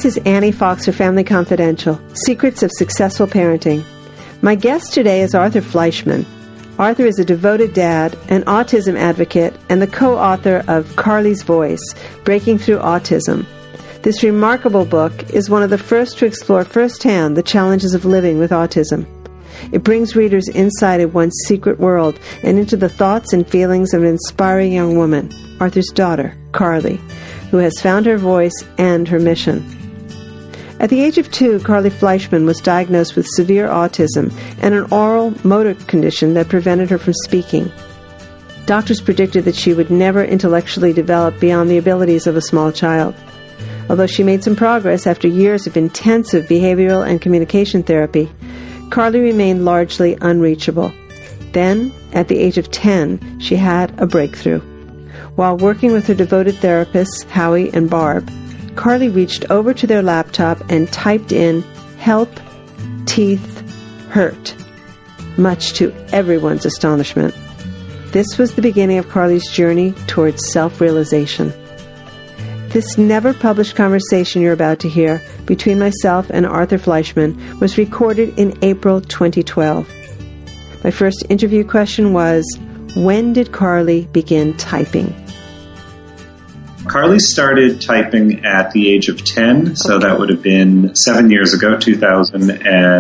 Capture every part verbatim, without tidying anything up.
is Annie Fox for Family Confidential, Secrets of Successful Parenting. My guest today is Arthur Fleischman. Arthur is a devoted dad, an autism advocate, and the co-author of Carly's Voice, Breaking Through Autism. This remarkable book is one of the first to explore firsthand the challenges of living with autism. It brings readers inside of one's secret world and into the thoughts and feelings of an inspiring young woman, Arthur's daughter, Carly, who has found her voice and her mission. At the age of two, Carly Fleischman was diagnosed with severe autism and an oral motor condition that prevented her from speaking. Doctors predicted that she would never intellectually develop beyond the abilities of a small child. Although she made some progress after years of intensive behavioral and communication therapy, Carly remained largely unreachable. Then, at the age of ten, she had a breakthrough. While working with her devoted therapists, Howie and Barb, Carly reached over to their laptop and typed in, "Help, teeth, hurt," much to everyone's astonishment. This was the beginning of Carly's journey towards self-realization. This never-published conversation you're about to hear between myself and Arthur Fleischman was recorded in April twenty twelve. My first interview question was, when did Carly begin typing? Carly started typing at the age of ten, so okay. That would have been seven years ago, two thousand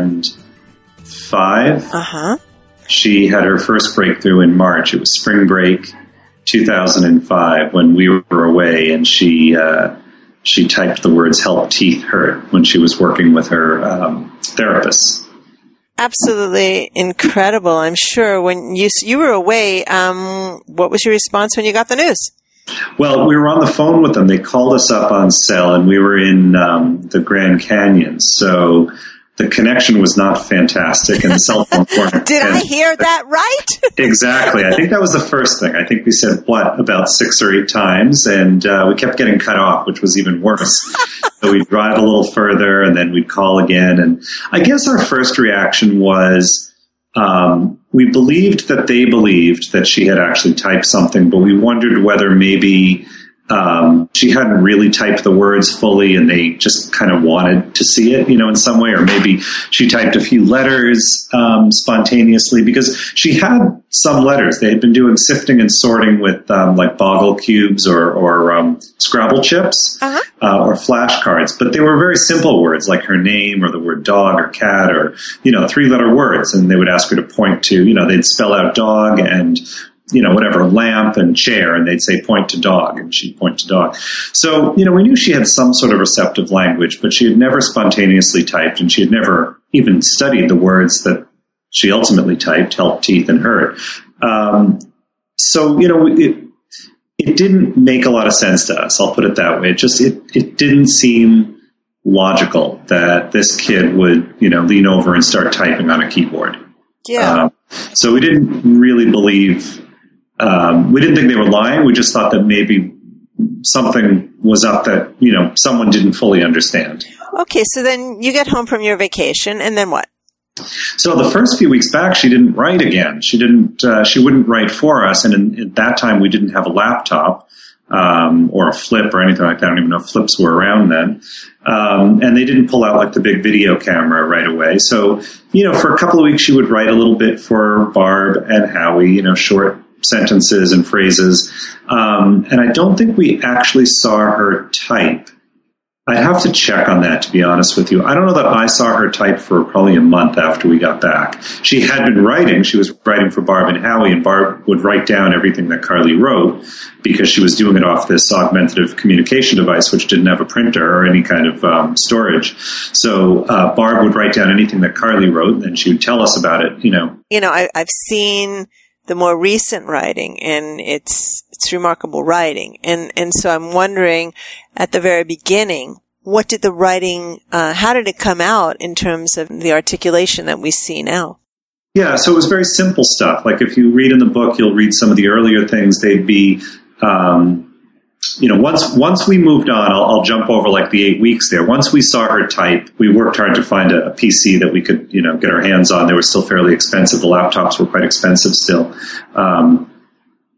five. Uh-huh. She had her first breakthrough in March. It was spring break, two thousand five, when we were away, and she uh, she typed the words "help, teeth, hurt" when she was working with her um, therapist. Absolutely incredible. I'm sure when you you were away, um, what was your response when you got the news? Well, we were on the phone with them. They called us up on cell, and we were in um, the Grand Canyon, so the connection was not fantastic, and the cell phone weren't. Did I hear that right? Exactly. I think that was the first thing. I think we said "what" about six or eight times, and uh, we kept getting cut off, which was even worse. So we'd drive a little further, and then we'd call again. And I guess our first reaction was um, we believed that they believed that she had actually typed something, but we wondered whether maybe Um, she hadn't really typed the words fully and they just kind of wanted to see it, you know, in some way, or maybe she typed a few letters um, spontaneously, because she had some letters. They had been doing sifting and sorting with um, like Boggle cubes or, or um, Scrabble chips uh-huh. uh, or flashcards, but they were very simple words like her name or the word dog or cat or, you know, three letter words. And they would ask her to point to, you know, they'd spell out dog and you know, whatever, lamp and chair, and they'd say point to dog, and she'd point to dog. So, you know, we knew she had some sort of receptive language, but she had never spontaneously typed, and she had never even studied the words that she ultimately typed, help, teeth, and hurt. Um, so, you know, it, it didn't make a lot of sense to us, I'll put it that way. It just, it, it didn't seem logical that this kid would, you know, lean over and start typing on a keyboard. Yeah. Uh, so we didn't really believe... Um, we didn't think they were lying. We just thought that maybe something was up that, you know, someone didn't fully understand. Okay, so then you get home from your vacation, and then what? So the first few weeks back, she didn't write again. She didn't. Uh, she wouldn't write for us, and in, at that time, we didn't have a laptop um, or a flip or anything like that. I don't even know if flips were around then. Um, and they didn't pull out like the big video camera right away. So, you know, for a couple of weeks, she would write a little bit for Barb and Howie, you know, short sentences and phrases. Um, and I don't think we actually saw her type. I'd have to check on that, to be honest with you. I don't know that I saw her type for probably a month after we got back. She had been writing. She was writing for Barb and Howie, and Barb would write down everything that Carly wrote because she was doing it off this augmentative communication device, which didn't have a printer or any kind of um, storage. So uh, Barb would write down anything that Carly wrote, and then she would tell us about it, you know. You know, I, I've seen the more recent writing, and it's it's remarkable writing. And and so I'm wondering, at the very beginning, what did the writing, uh, how did it come out in terms of the articulation that we see now? Yeah, so it was very simple stuff. Like if you read in the book, you'll read some of the earlier things. They'd be, um, you know, once once we moved on, I'll, I'll jump over like the eight weeks there. Once we saw her type, we worked hard to find a, a P C that we could, you know, get our hands on. They were still fairly expensive. The laptops were quite expensive still. Um,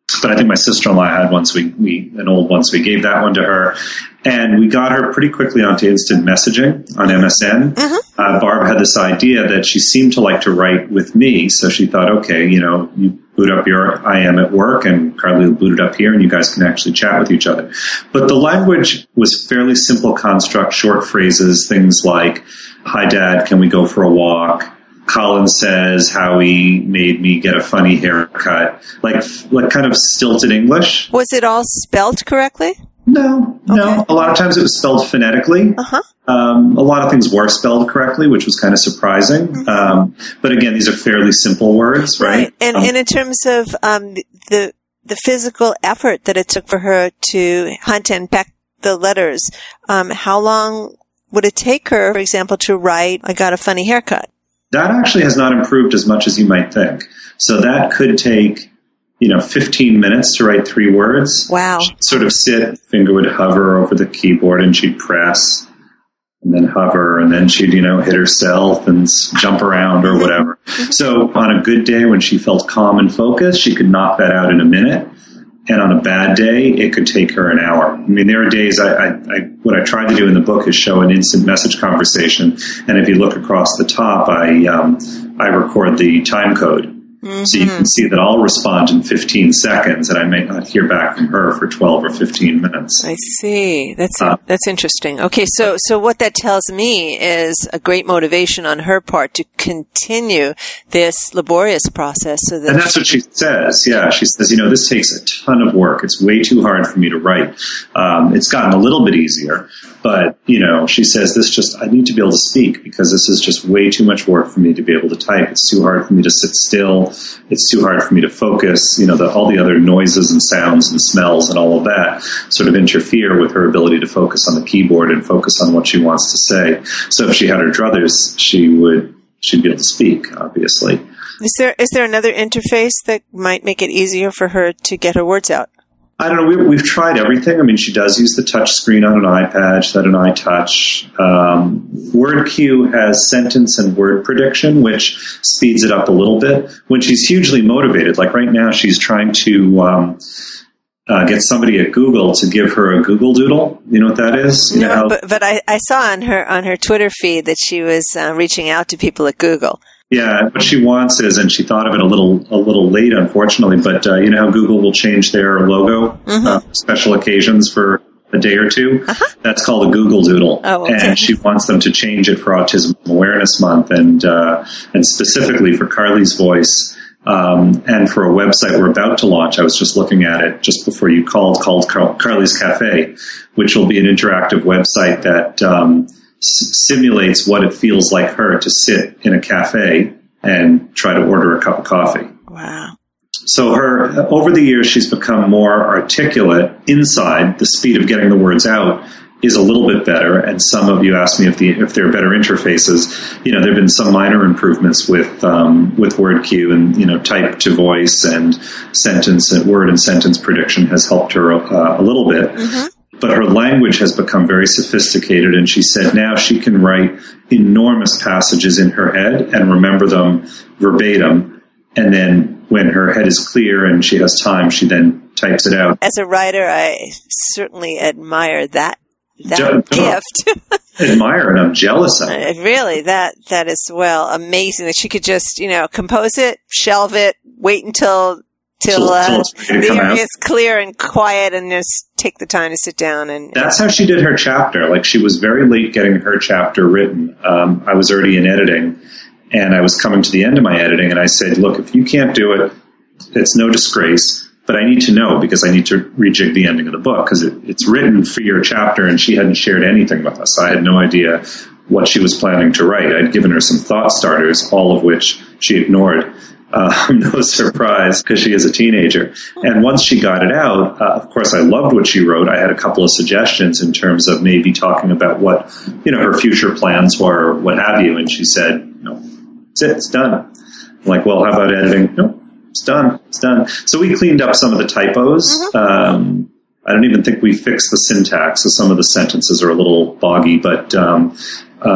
but I think my sister-in-law had one, so we, we an old one, so we gave that one to her. And we got her pretty quickly onto instant messaging on M S N. Mm-hmm. Uh, Barb had this idea that she seemed to like to write with me, so she thought, okay, you know, you boot up your I am at work, and Carly will boot it up here, and you guys can actually chat with each other. But the language was fairly simple construct, short phrases, things like, hi, Dad, can we go for a walk? Colin says Howie made me get a funny haircut, like like kind of stilted English. Was it all spelled correctly? No, no. Okay. A lot of times it was spelled phonetically. Uh-huh. Um, a lot of things were spelled correctly, which was kind of surprising. Mm-hmm. Um, but again, these are fairly simple words, right? Right. And, um, and in terms of um, the the physical effort that it took for her to hunt and peck the letters, um, how long would it take her, for example, to write, I got a funny haircut? That actually has not improved as much as you might think. So that could take, you know, fifteen minutes to write three words. Wow. She'd sort of sit, finger would hover over the keyboard, and she'd press, and then hover, and then she'd, you know, hit herself and jump around or whatever. So on a good day when she felt calm and focused, she could knock that out in a minute. And on a bad day, it could take her an hour. I mean, there are days I, I, I what I tried to do in the book is show an instant message conversation. And if you look across the top, I um, I record the time code. Mm-hmm. So you can see that I'll respond in fifteen seconds, and I may not hear back from her for twelve or fifteen minutes. I see. That's uh, that's interesting. Okay, so so what that tells me is a great motivation on her part to continue this laborious process. So that and that's what she says. Yeah, she says, you know, this takes a ton of work. It's way too hard for me to write. Um, it's gotten a little bit easier, but, you know, she says this just, I need to be able to speak because this is just way too much work for me to be able to type. It's too hard for me to sit still. It's too hard for me to focus. You know, the, all the other noises and sounds and smells and all of that sort of interfere with her ability to focus on the keyboard and focus on what she wants to say. So if she had her druthers, she would, she'd be able to speak, obviously. Is there, is there another interface that might make it easier for her to get her words out? I don't know. We, we've tried everything. I mean, she does use the touch screen on an iPad. She's had an iTouch. Um, WordQ has sentence and word prediction, which speeds it up a little bit. When she's hugely motivated, like right now, she's trying to um, uh, get somebody at Google to give her a Google Doodle. You know what that is? You no, know how- but, but I, I saw on her on her Twitter feed that she was uh, reaching out to people at Google. Yeah, what she wants is, and she thought of it a little a little late, unfortunately, but uh, you know how Google will change their logo, mm-hmm. uh, special occasions for a day or two? Uh-huh. That's called a Google Doodle. Oh, okay. And she wants them to change it for Autism Awareness Month, and uh, and specifically for Carly's voice, um, and for a website we're about to launch. I was just looking at it just before you called, called Car- Carly's Cafe, which will be an interactive website that um, simulates what it feels like her to sit in a cafe and try to order a cup of coffee. Wow. So her, over the years, she's become more articulate inside. The speed of getting the words out is a little bit better. And some of you asked me if the if there are better interfaces. You know, there have been some minor improvements with um, with WordQ, and, you know, type to voice and sentence and word and sentence prediction has helped her uh, a little bit. Mm-hmm. But her language has become very sophisticated, and she said now she can write enormous passages in her head and remember them verbatim. And then when her head is clear and she has time, she then types it out. As a writer, I certainly admire that that Je- gift. Admire, and I'm jealous of it. Really, that that is, well, amazing that she could just, you know, compose it, shelve it, wait until till uh, the area is clear and quiet, and just take the time to sit down. And that's how she did her chapter. Like, she was very late getting her chapter written. Um, I was already in editing, and I was coming to the end of my editing, and I said, look, if you can't do it, it's no disgrace, but I need to know because I need to rejig the ending of the book because it, it's written for your chapter, and she hadn't shared anything with us. I had no idea what she was planning to write. I'd given her some thought starters, all of which she ignored. Uh, no surprise, because she is a teenager. And once she got it out, uh, of course, I loved what she wrote. I had a couple of suggestions in terms of maybe talking about what, you know, her future plans were, or what have you. And she said, no, it's it, it's done. I'm like, well, how about editing? No, it's done, it's done. So we cleaned up some of the typos. Mm-hmm. Um, I don't even think we fixed the syntax, so some of the sentences are a little boggy, but um,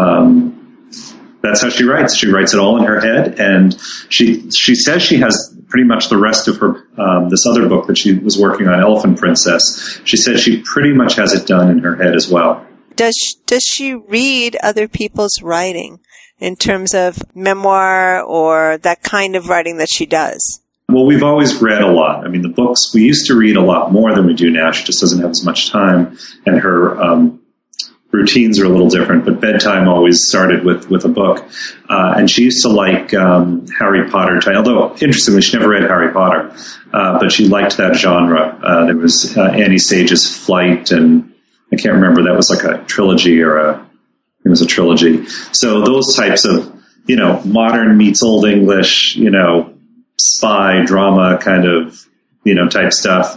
um, that's how she writes. She writes it all in her head, and she she says she has pretty much the rest of her, um, this other book that she was working on, Elephant Princess, she said she pretty much has it done in her head as well. Does does she read other people's writing in terms of memoir or that kind of writing that she does? Well, we've always read a lot. I mean, the books, we used to read a lot more than we do now. She just doesn't have as much time, and her um, routines are a little different, but bedtime always started with, with a book. Uh, and she used to like um, Harry Potter, although, interestingly, she never read Harry Potter, uh, but she liked that genre. Uh, there was uh, Annie Sage's Flight, and I can't remember, that was like a trilogy or a, it was a trilogy. So those types of, you know, modern meets old English, you know, spy drama kind of, you know, type stuff.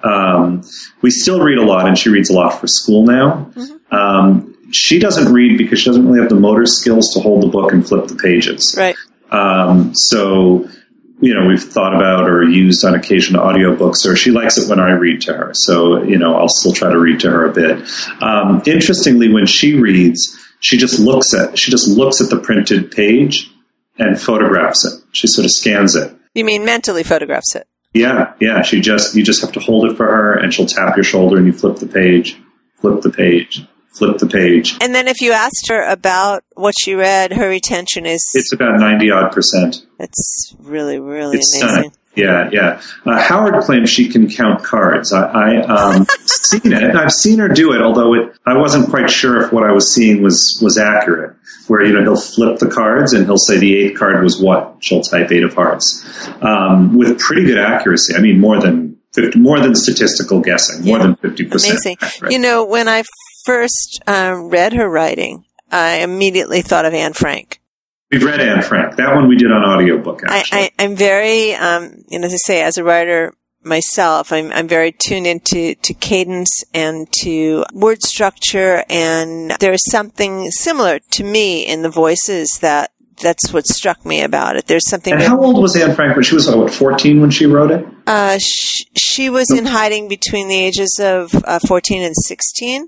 Um, we still read a lot, and she reads a lot for school now. Mm-hmm. Um, she doesn't read because she doesn't really have the motor skills to hold the book and flip the pages. Right. Um, so, you know, we've thought about or used on occasion audiobooks, or she likes it when I read to her. So, you know, I'll still try to read to her a bit. Um, interestingly, when she reads, she just looks at, she just looks at the printed page and photographs it. She sort of scans it. You mean mentally photographs it? Yeah, yeah. She just, you just have to hold it for her, and she'll tap your shoulder, and you flip the page, flip the page, flip the page. And then if you asked her about what she read, her retention is... It's about ninety odd percent. It's really, really it's amazing. Stunning. Yeah, yeah. Uh, Howard claims she can count cards. I, I um, seen it. I've seen her do it, although it, I wasn't quite sure if what I was seeing was, was accurate. Where, you know, he'll flip the cards and he'll say the eighth card was what? She'll type eight of hearts. Um, with pretty good accuracy. I mean, more than fifty, more than statistical guessing, more yeah. than fifty percent. Amazing. Accurate. You know, when I first um, read her writing, I immediately thought of Anne Frank. We've read Anne Frank. That one we did on audiobook, actually. I, I, I'm very, um, you know, as I say, as a writer myself, I'm, I'm very tuned into to cadence and to word structure, and there's something similar to me in the voices that that's what struck me about it. There's something. And how old was Anne Frank when she was, what, fourteen when she wrote it? Uh, she, she was in hiding between the ages of uh, fourteen and sixteen.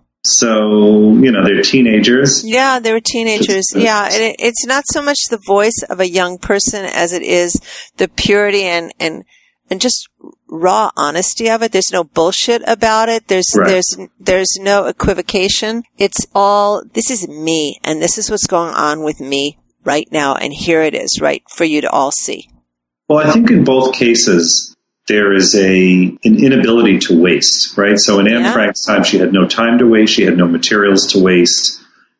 So, you know, they're teenagers. Yeah, they were teenagers. Yeah, and it, it's not so much the voice of a young person as it is the purity and, and, and just raw honesty of it. There's no bullshit about it. There's, right. there's, there's no equivocation. It's all, this is me, and this is what's going on with me right now, and here it is, right, for you to all see. Well, I think in both cases, there is a an inability to waste, right? So in Anne yeah. Frank's time, she had no time to waste. She had no materials to waste.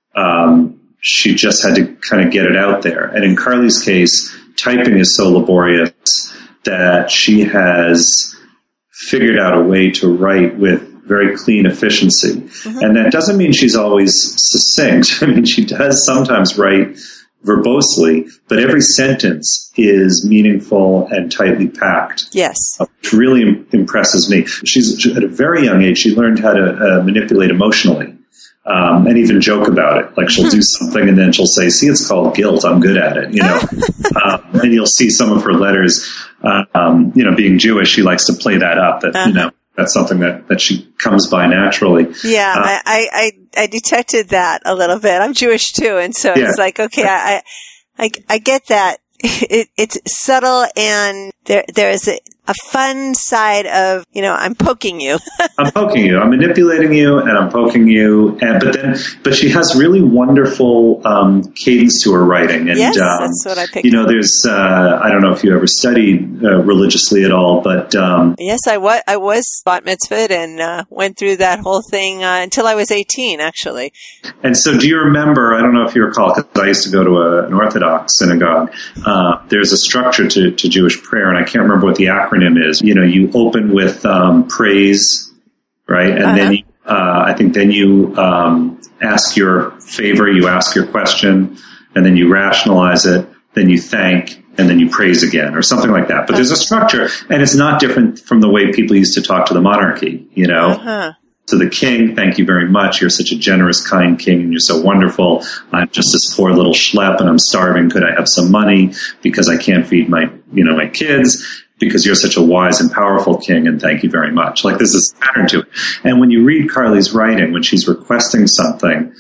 Um, she just had to kind of get it out there. And in Carly's case, typing is so laborious that she has figured out a way to write with very clean efficiency. Mm-hmm. And that doesn't mean she's always succinct. I mean, she does sometimes write verbosely, but every sentence is meaningful and tightly packed. Yes. Which really im- impresses me. She's at a very young age, she learned how to uh, manipulate emotionally, um, and even joke about it. Like she'll do something and then she'll say, see, it's called guilt. I'm good at it, you know. um, and you'll see some of her letters, uh, um, you know, being Jewish, she likes to play that up, that, uh-huh. you know, that's something that, that she comes by naturally. Yeah, uh, I, I, I detected that a little bit. I'm Jewish too, and so yeah. it's like, okay, I, I, I get that. It, it's subtle, and there, there is a, a fun side of, you know, I'm poking you. I'm poking you. I'm manipulating you, and I'm poking you. And but then, but she has really wonderful um, cadence to her writing. And, yes, um, that's what I picked. You know, there's uh, I don't know if you ever studied uh, religiously at all, but um, yes, I was. I was bat mitzvahed and uh, went through that whole thing uh, until I was eighteen, actually. And so, do you remember? I don't know if you recall, because I used to go to a, an Orthodox synagogue. Uh, there's a structure to, to Jewish prayer, and I can't remember what the acronym is. You know, you open with um, praise, right? And uh-huh. then you, uh, I think then you um, ask your favor, you ask your question, and then you rationalize it, then you thank, and then you praise again, or something like that. But uh-huh. there's a structure, and it's not different from the way people used to talk to the monarchy, you know? Uh-huh. To the king, thank you very much. You're such a generous, kind king, and you're so wonderful. I'm just this poor little schlep, and I'm starving. Could I have some money? Because I can't feed my, you know, my kids. Because you're such a wise and powerful king, and thank you very much. Like, there's this pattern to it. And when you read Carly's writing, when she's requesting something,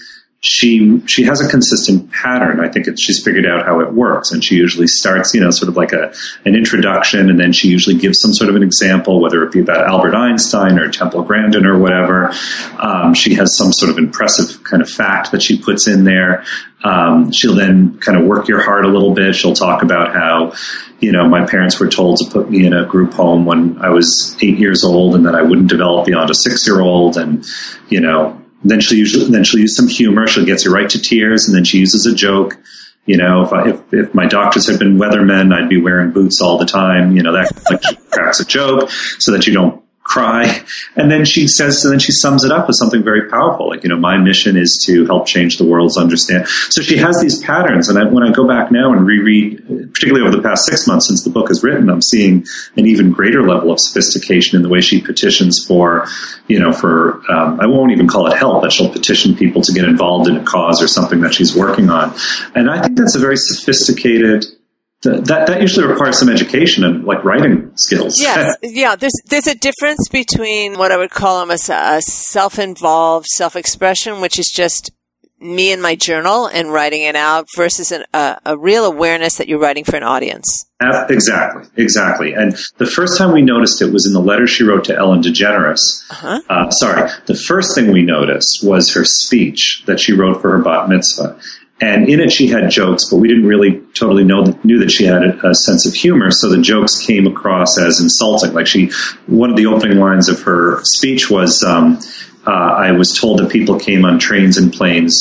she she has a consistent pattern. I think it's, she's figured out how it works, and she usually starts, you know, sort of like a an introduction, and then she usually gives some sort of an example, whether it be about Albert Einstein or Temple Grandin or whatever. Um, she has some sort of impressive kind of fact that she puts in there. Um, she'll then kind of work your heart a little bit. She'll talk about how, you know, my parents were told to put me in a group home when I was eight years old, and that I wouldn't develop beyond a six-year-old, and, you know, Then she'll usually, then she'll use some humor. She'll get you right to tears, and then she uses a joke. You know, if I, if, if my doctors had been weathermen, I'd be wearing boots all the time. You know, that like, cracks a joke so that you don't cry. And then she says, and then she sums it up with something very powerful. Like, you know, my mission is to help change the world's understand. So she has these patterns. And I, when I go back now and reread, particularly over the past six months since the book is written, I'm seeing an even greater level of sophistication in the way she petitions for, you know, for, um, I won't even call it help, but she'll petition people to get involved in a cause or something that she's working on. And I think that's a very sophisticated, That that usually requires some education and like writing skills. Yes, yeah. There's there's a difference between what I would call almost a self-involved self-expression, which is just me and my journal and writing it out, versus an, a, a real awareness that you're writing for an audience. Exactly, exactly. And the first time we noticed it was in the letter she wrote to Ellen DeGeneres. Uh-huh. Uh, sorry, the first thing we noticed was her speech that she wrote for her bat mitzvah. And in it, she had jokes, but we didn't really totally know knew that she had a, a sense of humor. So the jokes came across as insulting. Like she, one of the opening lines of her speech was, um, uh, "I was told that people came on trains and planes,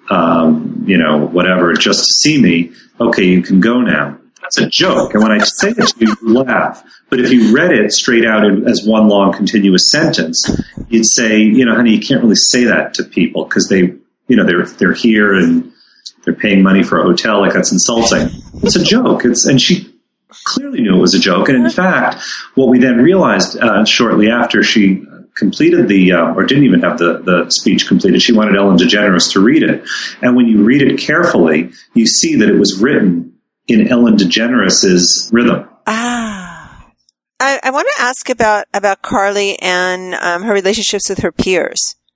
um, you know, whatever, just to see me. Okay, you can go now." That's a joke. And when I say it to you, you laugh. But if you read it straight out as one long continuous sentence, you'd say, you know, honey, you can't really say that to people because they, you know, they're they're here and they're paying money for a hotel. Like, that's insulting. It's a joke. It's, and she clearly knew it was a joke. And in fact, what we then realized uh, shortly after she completed the, uh, or didn't even have the, the speech completed, she wanted Ellen DeGeneres to read it. And when you read it carefully, you see that it was written in Ellen DeGeneres' rhythm. Ah. I, I want to ask about, about Carly and um, her relationships with her peers.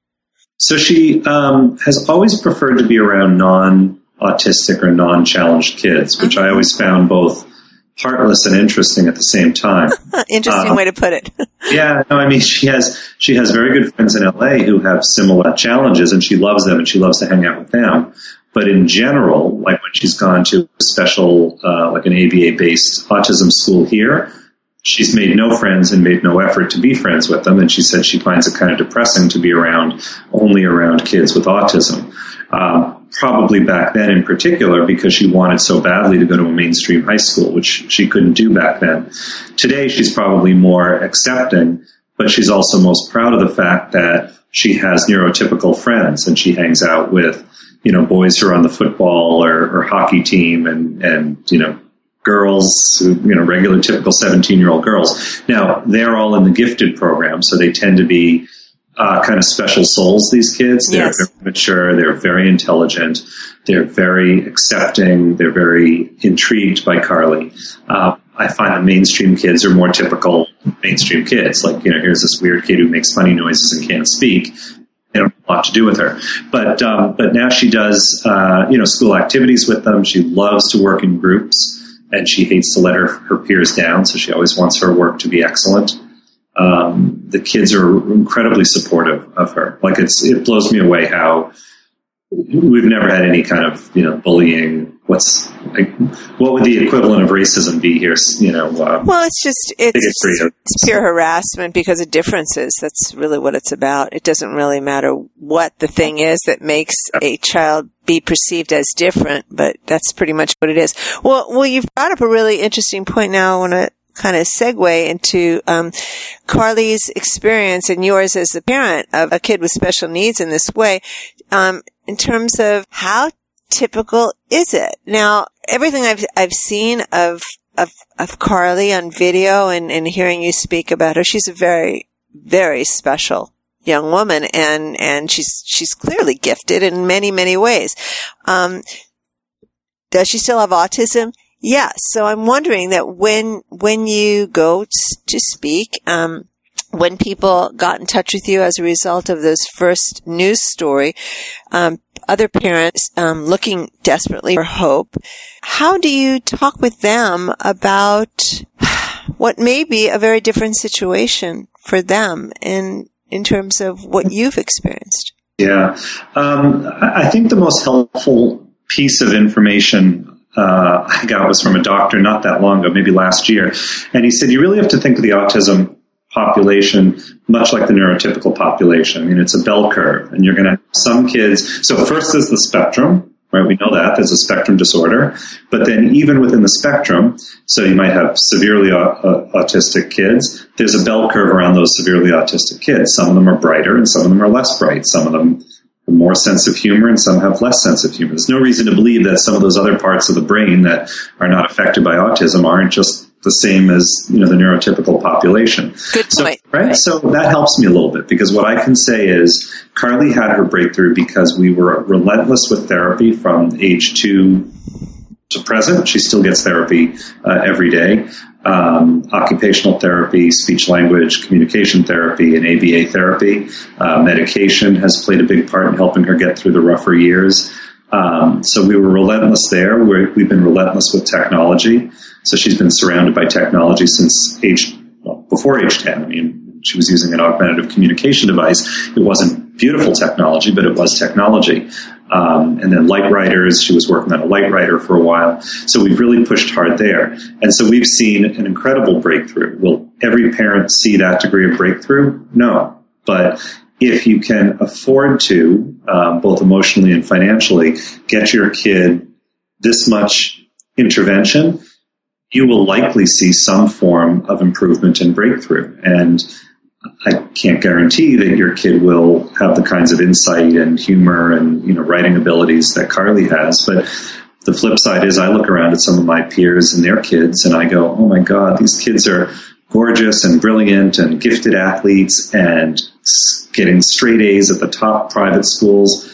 So she um, has always preferred to be around non-autistic or non-challenged kids, which I always found both heartless and interesting at the same time. Interesting um, way to put it. Yeah, no, I mean, she has she has very good friends in L A who have similar challenges, and she loves them, and she loves to hang out with them. But in general, like when she's gone to a special, uh, like an A B A-based autism school here, she's made no friends and made no effort to be friends with them. And she said she finds it kind of depressing to be around, only around kids with autism. Um, probably back then in particular, because she wanted so badly to go to a mainstream high school, which she couldn't do back then. Today, she's probably more accepting, but she's also most proud of the fact that she has neurotypical friends, and she hangs out with, you know, boys who are on the football or, or hockey team, and, and, you know, girls, you know, regular, typical seventeen-year-old girls. Now, they're all in the gifted program, so they tend to be uh, kind of special souls, these kids. They're yes. very mature. They're very intelligent. They're very accepting. They're very intrigued by Carly. Uh, I find the mainstream kids are more typical mainstream kids. Like, you know, here's this weird kid who makes funny noises and can't speak. They don't have a lot to do with her. But um, but now she does, uh, you know, school activities with them. She loves to work in groups. And she hates to let her, her peers down, so she always wants her work to be excellent. Um, the kids are incredibly supportive of her. Like, it's it blows me away how we've never had any kind of, you know, bullying. What's like, what would the equivalent of racism be here? You know, uh, well, it's just it's, it's pure harassment because of differences. That's really what it's about. It doesn't really matter what the thing is that makes a child be perceived as different, but that's pretty much what it is. Well, well, you've brought up a really interesting point. Now I want to kind of segue into um, Carly's experience and yours as a parent of a kid with special needs in this way, um, in terms of how typical is it? Now, everything I've I've seen of of of Carly on video and, and hearing you speak about her, she's a very, very special young woman, and and she's she's clearly gifted in many, many ways. Um, does she still have autism? Yes. So I'm wondering that when when you go to speak, um, when people got in touch with you as a result of this first news story, um, other parents um, looking desperately for hope. How do you talk with them about what may be a very different situation for them in in terms of what you've experienced? Yeah. Um, I think the most helpful piece of information uh, I got was from a doctor not that long ago, maybe last year. And he said, you really have to think of the autism population much like the neurotypical population. I mean, it's a bell curve, and you're going to have some kids. So first there's the spectrum, right? We know that there's a spectrum disorder, but then even within the spectrum, so you might have severely uh, autistic kids. There's a bell curve around those severely autistic kids. Some of them are brighter and some of them are less bright. Some of them have more sense of humor and some have less sense of humor. There's no reason to believe that some of those other parts of the brain that are not affected by autism aren't just the same as, you know, the neurotypical population. Good so, point. Right? right? So that helps me a little bit, because what I can say is Carly had her breakthrough because we were relentless with therapy from age two to present. She still gets therapy uh, every day. Um, occupational therapy, speech language communication therapy, and A B A therapy. Uh, medication has played a big part in helping her get through the rougher years. Um, so we were relentless there. We're, we've been relentless with technology. So she's been surrounded by technology since age, well, before age ten. I mean, she was using an augmentative communication device. It wasn't beautiful technology, but it was technology. Um, and then light writers, she was working on a light writer for a while. So we've really pushed hard there. And so we've seen an incredible breakthrough. Will every parent see that degree of breakthrough? No. But if you can afford to, um, both emotionally and financially, get your kid this much intervention, you will likely see some form of improvement and breakthrough. And I can't guarantee that your kid will have the kinds of insight and humor and, you know, writing abilities that Carly has. But the flip side is I look around at some of my peers and their kids and I go, oh my God, these kids are gorgeous and brilliant and gifted athletes and getting straight A's at the top private schools.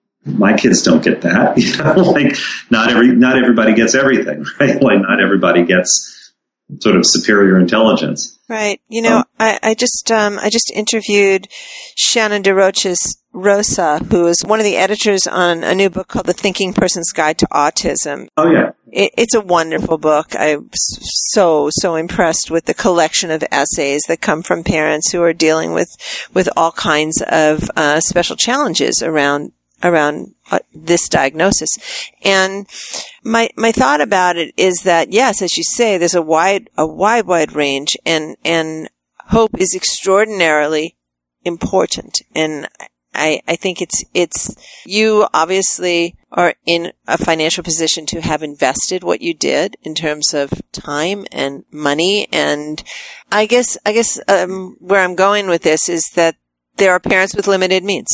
My kids don't get that. You know, like not every, not everybody gets everything, right? Like not everybody gets sort of superior intelligence. Right. You know, um, I, I just, um, I just interviewed Shannon DeRoches Rosa, who is one of the editors on a new book called The Thinking Person's Guide to Autism. Oh, yeah. It, it's a wonderful book. I'm so, so impressed with the collection of essays that come from parents who are dealing with, with all kinds of, uh, special challenges around around uh, this diagnosis. And my, my thought about it is that, yes, as you say, there's a wide, a wide, wide range, and, and hope is extraordinarily important. And I, I think it's, it's, you obviously are in a financial position to have invested what you did in terms of time and money. And I guess, I guess, um, where I'm going with this is that there are parents with limited means.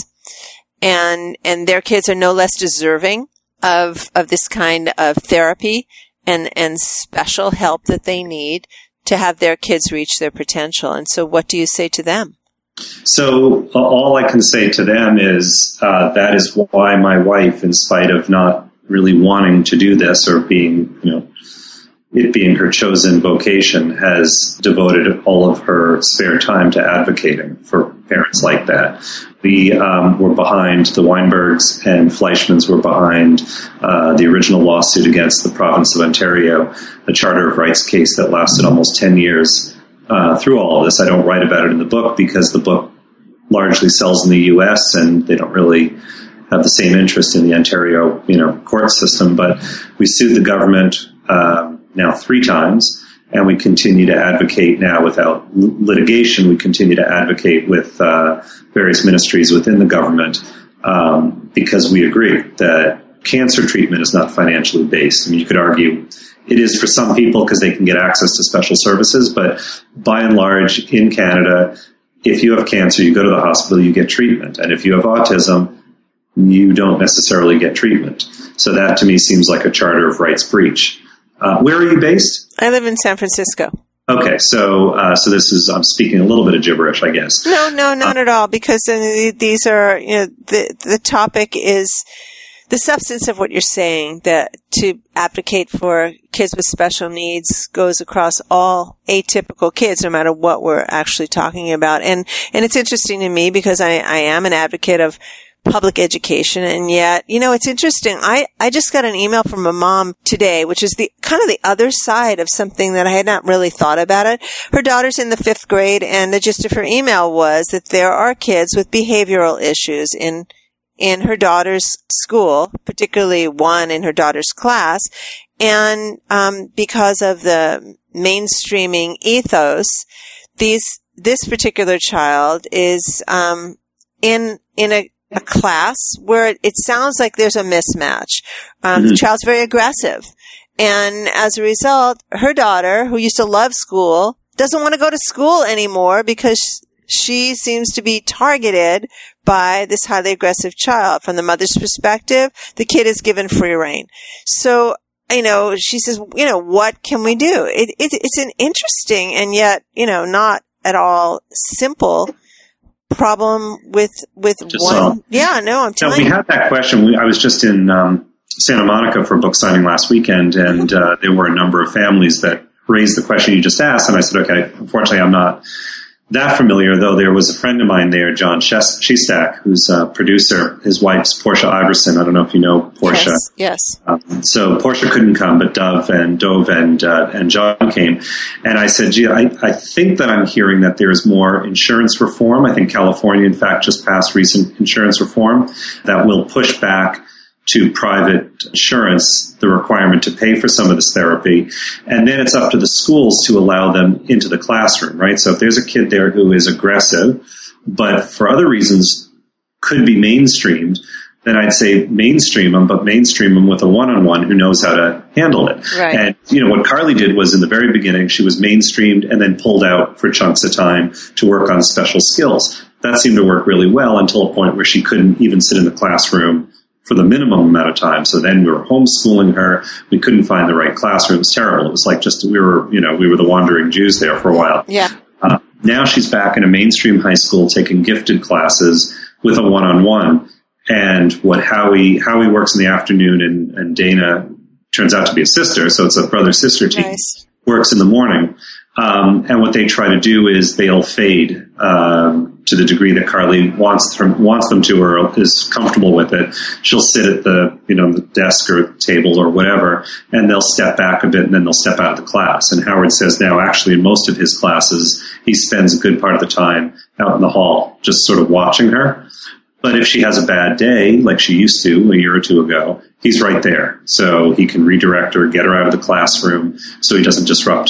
And, and their kids are no less deserving of, of this kind of therapy and, and special help that they need to have their kids reach their potential. And so what do you say to them? So uh, all I can say to them is, uh, that is why my wife, in spite of not really wanting to do this or being, you know, it being her chosen vocation, has devoted all of her spare time to advocating for parents like that. We um, were behind the Weinbergs and Fleischmans were behind uh, the original lawsuit against the province of Ontario, a Charter of Rights case that lasted almost ten years. Uh, through all of this, I don't write about it in the book because the book largely sells in the U S and they don't really have the same interest in the Ontario, you know, court system. But we sued the government uh, now three times, and we continue to advocate now without litigation. We continue to advocate with uh, various ministries within the government um, because we agree that cancer treatment is not financially based. I mean, you could argue it is for some people because they can get access to special services, but by and large, in Canada, if you have cancer, you go to the hospital, you get treatment. And if you have autism, you don't necessarily get treatment. So that to me seems like a Charter of Rights breach. Uh, where are you based? I live in San Francisco. Okay, so uh, so this is, I'm speaking a little bit of gibberish, I guess. No, no, not uh, at all, because uh, these are, you know, the the topic is the substance of what you're saying, that to advocate for kids with special needs goes across all atypical kids, no matter what we're actually talking about. And and it's interesting to me because I, I am an advocate of public education. And yet, you know, it's interesting. I, I just got an email from a mom today, which is the kind of the other side of something that I had not really thought about it. Her daughter's in the fifth grade, and the gist of her email was that there are kids with behavioral issues in in her daughter's school, particularly one in her daughter's class. And um because of the mainstreaming ethos, these this particular child is um in in a, a class where it, it sounds like there's a mismatch. Um mm-hmm. The child's very aggressive. And as a result, her daughter, who used to love school, doesn't want to go to school anymore because she seems to be targeted by this highly aggressive child. From the mother's perspective, the kid is given free rein. So, you know, she says, you know, what can we do? It, it, it's an interesting and yet, you know, not at all simple problem with, with just one. So. Yeah, no, I'm telling no, we you. had that question. We, I was just in um, Santa Monica for a book signing last weekend, and uh, there were a number of families that raised the question you just asked. And I said, okay, unfortunately, I'm not that familiar, though there was a friend of mine there, John Shestak, who's a producer. His wife's Portia Iverson. I don't know if you know Portia. Yes, yes. Um, so Portia couldn't come, but Dove and Dove and uh, and John came. And I said, gee, I, I think that I'm hearing that there is more insurance reform. I think California, in fact, just passed recent insurance reform that will push back to private insurance the requirement to pay for some of this therapy. And then it's up to the schools to allow them into the classroom, right? So if there's a kid there who is aggressive, but for other reasons could be mainstreamed, then I'd say mainstream them, but mainstream them with a one-on-one who knows how to handle it. Right. And, you know, what Carly did was in the very beginning, she was mainstreamed and then pulled out for chunks of time to work on special skills. That seemed to work really well until a point where she couldn't even sit in the classroom for the minimum amount of time. So then we were homeschooling her. We couldn't find the right classroom. It was terrible. It was like just, we were, you know, we were the wandering Jews there for a while. Yeah. Uh, now she's back in a mainstream high school taking gifted classes with a one-on-one. And what Howie, Howie works in the afternoon, and, and Dana turns out to be a sister. So it's a brother-sister team. Nice. Works in the morning. Um, and what they try to do is they'll fade, um, to the degree that Carly wants them, wants them to, or is comfortable with it. She'll sit at the, you know, the desk or table or whatever, and they'll step back a bit, and then they'll step out of the class. And Howard says now, actually, in most of his classes, he spends a good part of the time out in the hall, just sort of watching her. But if she has a bad day, like she used to a year or two ago, he's right there. So he can redirect her, get her out of the classroom, so he doesn't disrupt,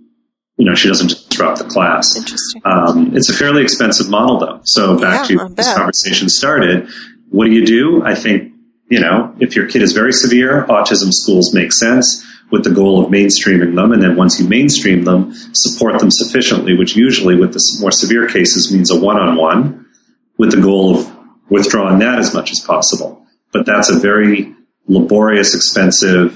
you know, she doesn't disrupt the class. Interesting. Um, it's a fairly expensive model, though. So back Yeah, to I this bet. conversation started, what do you do? I think, you know, if your kid is very severe, autism schools make sense with the goal of mainstreaming them. And then once you mainstream them, support them sufficiently, which usually with the more severe cases means a one-on-one, with the goal of withdrawing that as much as possible. But that's a very laborious, expensive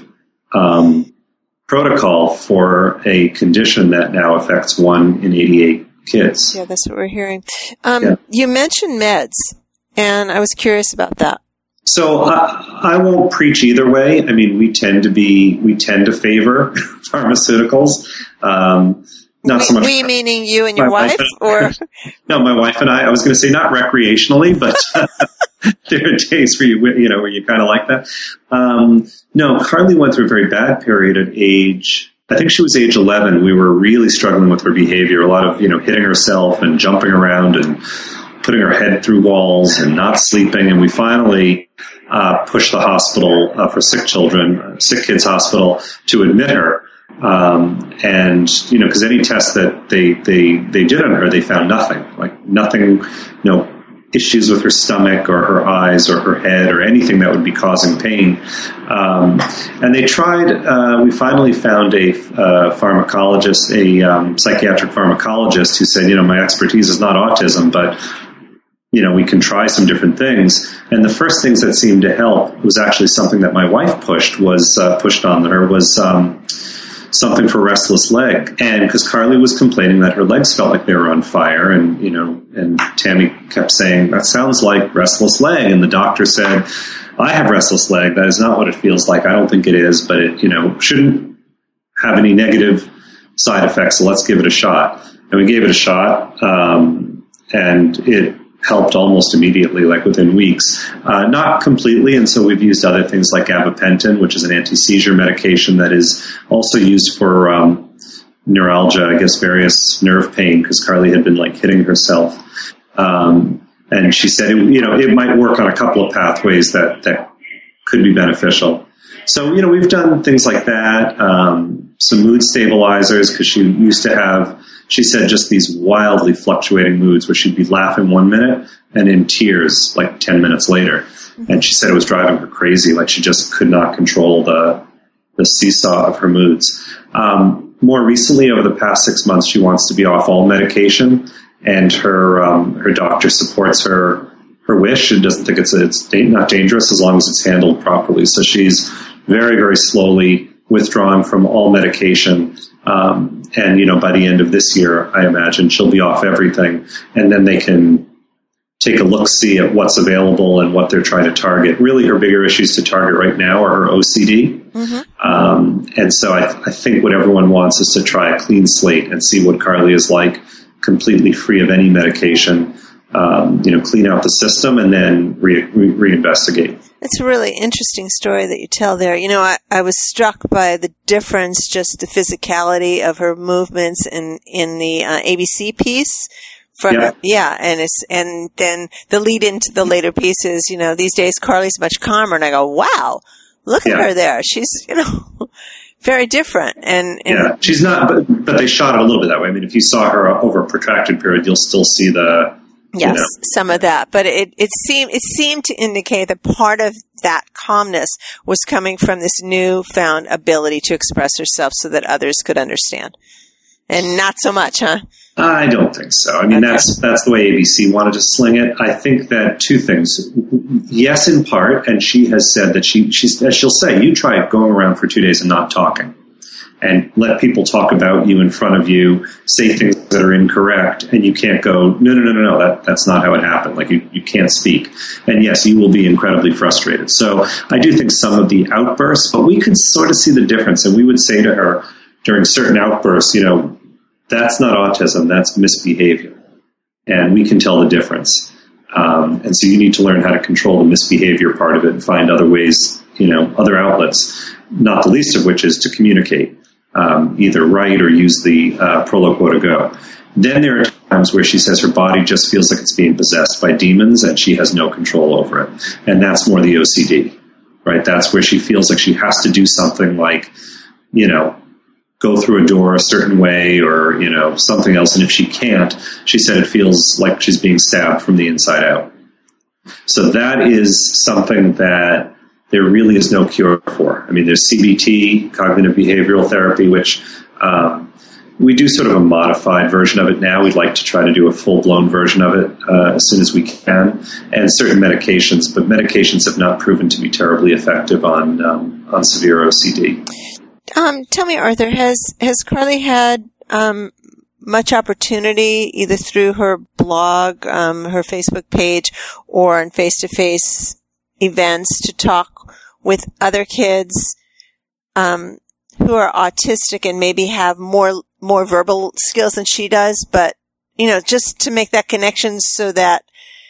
um, protocol for a condition that now affects one in eighty-eight kids. Yeah, that's what we're hearing. Um, Yeah. You mentioned meds, and I was curious about that. So I, I won't preach either way. I mean, we tend to be, we tend to favor pharmaceuticals. Um, not we, so much. We meaning you and your My wife, wife or no, my wife and I. I was going to say not recreationally, but there are days where you, you know, where you kind of like that. Um, no, Carly went through a very bad period at age, I think she was age eleven. We were really struggling with her behavior. A lot of, you know, hitting herself and jumping around and putting her head through walls and not sleeping. And we finally uh, pushed the hospital uh, for sick children, uh, sick kids hospital, to admit her. Um, and, you know, because any test that they, they, they did on her, they found nothing, like nothing, no issues with her stomach or her eyes or her head or anything that would be causing pain. Um, and they tried, uh, we finally found a uh, pharmacologist, a um, psychiatric pharmacologist who said, you know, my expertise is not autism, but you know, we can try some different things. And the first things that seemed to help was actually something that my wife pushed was uh, pushed on her was um, something for restless leg. And because Carly was complaining that her legs felt like they were on fire, and you know, and Tammy kept saying, that sounds like restless leg. And the doctor said, I have restless leg. That is not what it feels like. I don't think it is, but it, you know, shouldn't have any negative side effects. So let's give it a shot. And we gave it a shot, um, and it helped almost immediately, like within weeks. Uh, not completely, and so we've used other things like gabapentin, which is an anti-seizure medication that is also used for um, neuralgia, I guess various nerve pain, because Carly had been like hitting herself. Um, and she said, it, you know, it might work on a couple of pathways that, that could be beneficial. So, you know, we've done things like that, um, some mood stabilizers, because she used to have, she said, just these wildly fluctuating moods where she'd be laughing one minute and in tears like ten minutes later. Mm-hmm. And she said it was driving her crazy. Like she just could not control the, the seesaw of her moods. Um, more recently, over the past six months, she wants to be off all medication, and her, um, her doctor supports her, her wish and doesn't think it's, it's not dangerous as long as it's handled properly. So she's very, very slowly withdrawing from all medication. Um, and, you know, by the end of this year, I imagine she'll be off everything, and then they can take a look-see at what's available and what they're trying to target. Really, her bigger issues to target right now are her O C D. Mm-hmm. Um, and so I, I think what everyone wants is to try a clean slate and see what Carly is like, completely free of any medication, um, you know, clean out the system and then re- re- reinvestigate. It's a really interesting story that you tell there. You know, I, I was struck by the difference, just the physicality of her movements in, in the uh, A B C piece. From, yeah. yeah, and it's, and then the lead into the later pieces, you know, these days Carly's much calmer, and I go, wow, look yeah. at her there. She's, you know, very different. And, and yeah, she's not, but, but they shot it a little bit that way. I mean, if you saw her over a protracted period, you'll still see the, yes, you know. some of that. But it, it seemed, it seemed to indicate that part of that calmness was coming from this newfound ability to express herself so that others could understand. And not so much, huh? I don't think so. I mean, okay. that's that's the way A B C wanted to sling it. I think that two things. Yes, in part, and she has said that she she's as she'll say, you try going around for two days and not talking, and let people talk about you in front of you, say things that are incorrect, and you can't go, no, no, no, no, no, that that's not how it happened. Like you, you can't speak. And yes, you will be incredibly frustrated. So I do think some of the outbursts, but we could sort of see the difference, and we would say to her during certain outbursts, you know, that's not autism, that's misbehavior. And we can tell the difference. Um, and so you need to learn how to control the misbehavior part of it and find other ways, you know, other outlets, not the least of which is to communicate, um, either write or use the uh, Proloquo to go. Then there are times where she says her body just feels like it's being possessed by demons and she has no control over it. And that's more the O C D, right? That's where she feels like she has to do something like, you know, go through a door a certain way or, you know, something else. And if she can't, she said it feels like she's being stabbed from the inside out. So that is something that there really is no cure for. I mean, there's C B T, cognitive behavioral therapy, which um, we do sort of a modified version of it now. We'd like to try to do a full-blown version of it uh, as soon as we can, and certain medications. But medications have not proven to be terribly effective on um, on severe O C D. Um, tell me, Arthur, has, has Carly had, um, much opportunity either through her blog, um, her Facebook page, or in face-to-face events to talk with other kids, um, who are autistic and maybe have more, more verbal skills than she does, but, you know, just to make that connection so that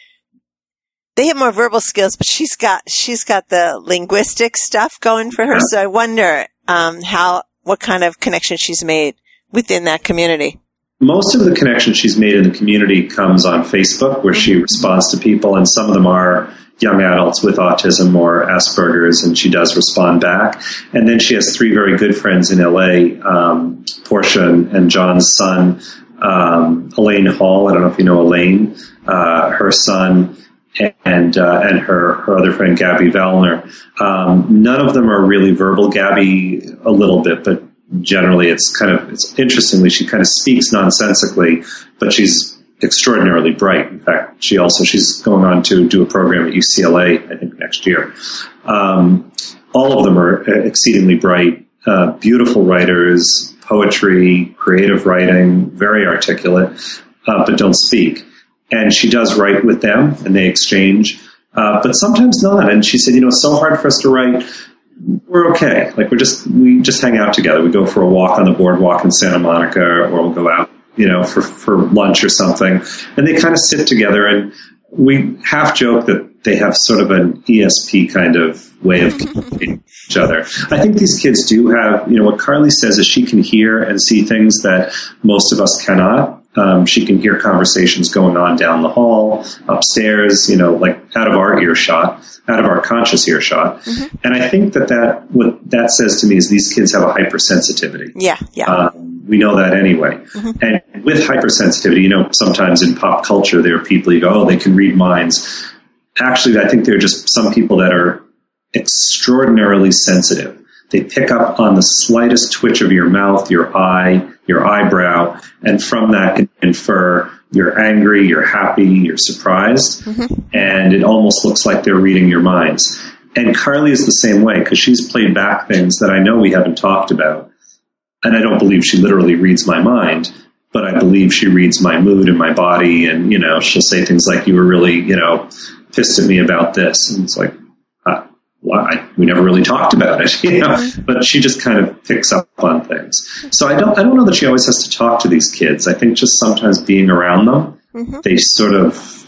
they have more verbal skills, but she's got, she's got the linguistic stuff going for her. So I wonder, um, how, what kind of connection she's made within that community. Most of the connection she's made in the community comes on Facebook, where she responds to people, and some of them are young adults with autism or Asperger's, and she does respond back. And then she has three very good friends in L A, um, Portia and, and John's son, um, Elaine Hall. I don't know if you know Elaine, uh, her son, and uh, and her, her other friend, Gabby Vellner. Um, none of them are really verbal. Gabby a little bit, but generally it's kind of, it's interestingly, she kind of speaks nonsensically, but she's extraordinarily bright. In fact, she also, she's going on to do a program at U C L A, I think, next year. Um, all of them are exceedingly bright, uh, beautiful writers, poetry, creative writing, very articulate, uh, but don't speak. And she does write with them, and they exchange, uh, but sometimes not. And she said, you know, it's so hard for us to write. We're okay. Like, we're just, we just hang out together. We go for a walk on the boardwalk in Santa Monica, or we'll go out, you know, for, for lunch or something. And they kind of sit together. And we half joke that they have sort of an E S P kind of way of communicating with each other. I think these kids do have, you know, what Carly says is she can hear and see things that most of us cannot. Um, she can hear conversations going on down the hall, upstairs, you know, like out of our earshot, out of our conscious earshot. Mm-hmm. And I think that, that what that says to me is these kids have a hypersensitivity. Yeah, yeah. Um, we know that anyway. Mm-hmm. And with hypersensitivity, you know, sometimes in pop culture, there are people you go, oh, they can read minds. Actually, I think there are just some people that are extraordinarily sensitive. They pick up on the slightest twitch of your mouth, your eye, your eyebrow, and from that can infer you're angry, you're happy, you're surprised, mm-hmm. and it almost looks like they're reading your minds. And Carly is the same way, because she's played back things that I know we haven't talked about. And I don't believe she literally reads my mind, but I believe she reads my mood and my body, and, you know, she'll say things like, you were really, you know, pissed at me about this. And it's like, uh, well, I, we never really talked about it, you know, but she just kind of picks up on things. So I don't, I don't know that she always has to talk to these kids. I think just sometimes being around them, mm-hmm. they sort of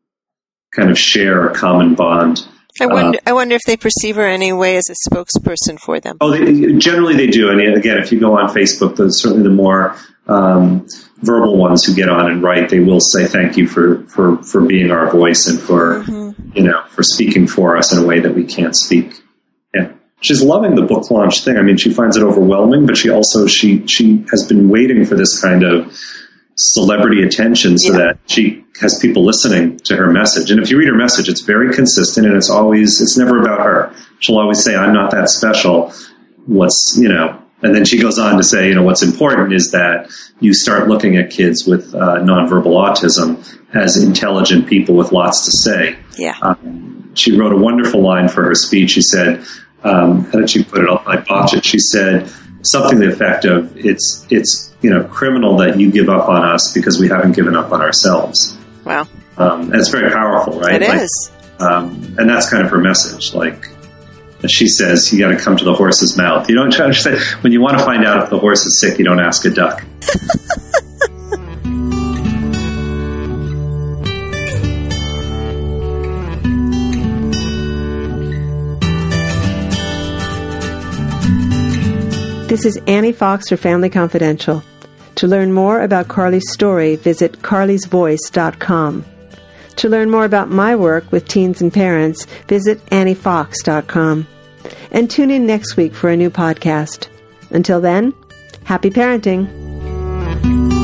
kind of share a common bond. I wonder, uh, I wonder if they perceive her any way as a spokesperson for them. Oh, they, generally they do. And again, if you go on Facebook, the, certainly the more um, verbal ones who get on and write, they will say thank you for, for, for being our voice and for, mm-hmm. you know, for speaking for us in a way that we can't speak. Yeah. She's loving the book launch thing. I mean, she finds it overwhelming, but she also, she, she has been waiting for this kind of celebrity attention so yeah. that she has people listening to her message. And if you read her message, it's very consistent, and it's always, it's never about her. She'll always say, I'm not that special. What's, you know, and then she goes on to say, you know, what's important is that you start looking at kids with uh, nonverbal autism as intelligent people with lots to say. Yeah. Um, she wrote a wonderful line for her speech. She said, um, how did she put it? I botched it. She said something to the effect of, it's, it's, you know, criminal that you give up on us because we haven't given up on ourselves. Wow. Um, and it's very powerful, right? It like, is. Um, and that's kind of her message. Like, as she says, you got to come to the horse's mouth. You don't try to say, when you want to find out if the horse is sick, you don't ask a duck. This is Annie Fox for Family Confidential. To learn more about Carly's story, visit carlys voice dot com. To learn more about my work with teens and parents, visit annie fox dot com. And tune in next week for a new podcast. Until then, happy parenting.